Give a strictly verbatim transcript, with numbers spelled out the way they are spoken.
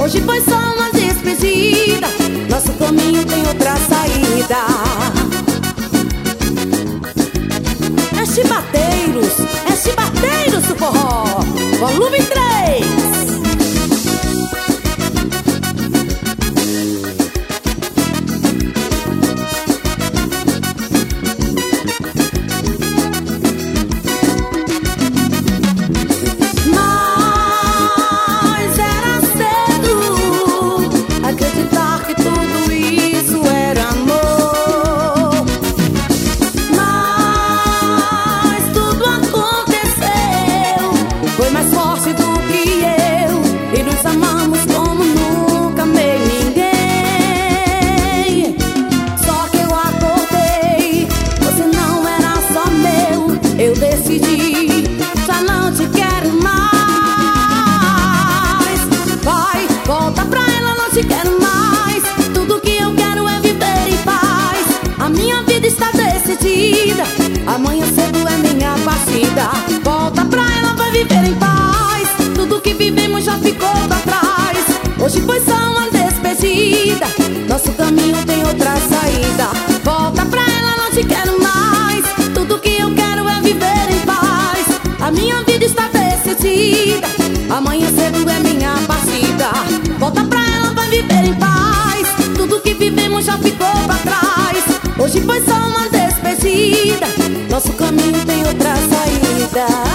Hoje foi só uma despedida, nosso caminho tem outra saída. É Chibateiros, é Chibateiros do Forró, volume três. Eu decidi, já não te quero mais. Vai, volta pra ela, não te quero mais. Tudo que eu quero é viver em paz. A minha vida está decidida, amanhã cedo é minha partida. Volta pra ela, vai viver em paz. Tudo que vivemos já ficou pra trás. Hoje foi só uma despedida, nosso caminho tem outra saída. Volta pra ela, não te quero mais. Tudo que eu quero é viver em paz. A minha vida está decidida, amanhã cedo é minha partida. Volta pra ela, vai viver em paz. Tudo que vivemos já ficou pra trás. Hoje foi só uma despedida, nosso caminho tem outra saída.